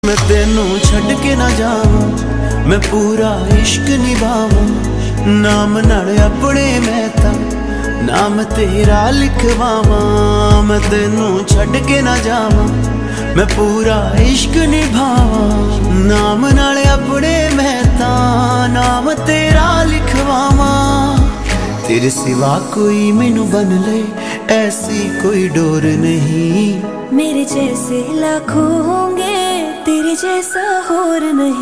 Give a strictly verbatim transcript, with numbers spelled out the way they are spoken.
मैं तेनू छड़ के ना जावां, मैं पूरा इश्क निभावां, नाम नाल अपने मैं तां नाम तेरा लिखवावां। मैं तेनू छड़ के ना जावां, मैं पूरा इश्क निभावां, नाम नाल अपने मैं तां नाम तेरा लिखवावां। तेरे सिवा कोई मैनू बन ले, ऐसी कोई डोर नहीं। मेरे जैसे लाखों होंगे, तेरे जैसा होर नहीं।